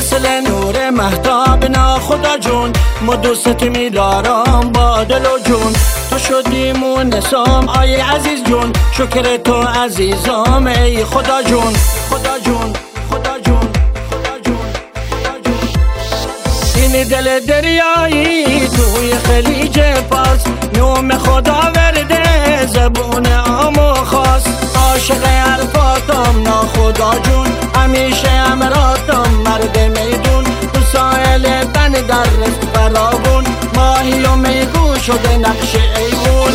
مثل نور مهتاب ناخدا جون، ما دوست می‌دارم با دل و جون. تو شدی مونسام آی عزیز جون، شکر تو عزیزام ای خدا جون. خدا جون خدا جون خدا جون خدا جون. این دل دریایی توی خلیج فارس، نوم خدا ورده زبون عام و خاص. عاشق حرفاتم ناخدا جون، همیشه امراتم مرد میدون. تو ساحل بن در رزق فراوون، ماهی و میگو شده نقش ایوون.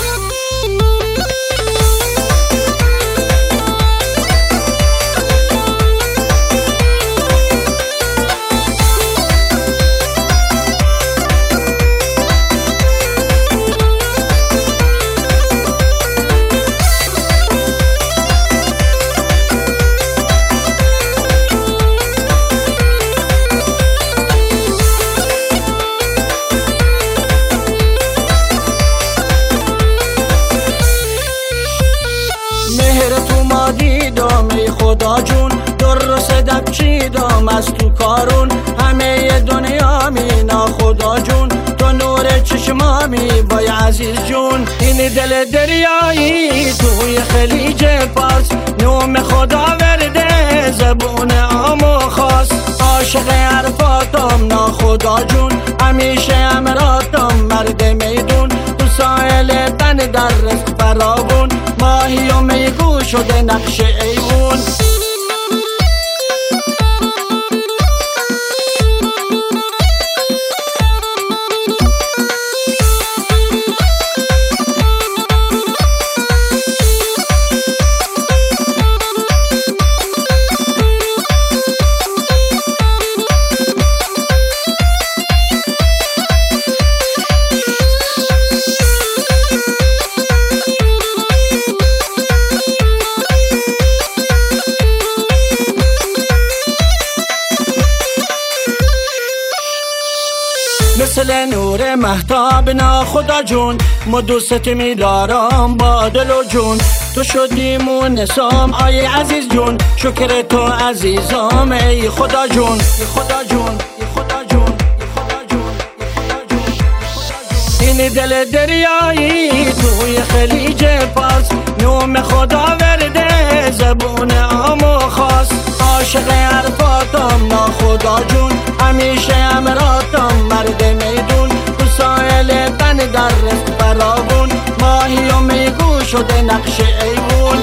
دیدم ای خدا جون، در صدق چیدم از تو کارون. همه دنیا می ناخدا جون، تو نور چشمامی بای عزیز جون. این دل دریایی توی خلیج فارس، نوم خدا ورده زبون عام و خاص. عاشق حرفاتم ناخدا جون، همیشه امراتم مرد میدون. تو ساحل بن در رزق فراوون، ماهی و میگو شده نقش ایوون. مثل نور مهتاب ناخدا جون، ما دوست می‌دارم با دل و جون. تو شدی مونسام آی عزیز جون، شکر تو عزیزام ای خدا جون. خدا جون خدا جون خدا جون خدا جون. این دل دریایی توی خلیج فارس، نوم خدا ورده زبون عام و خاص. عاشق حرفاتم ناخدا جون، همیشه امراتم مرد میدون. تو ساحل بن در رزق فراوون، ماهی و میگو شده نقش ایوون.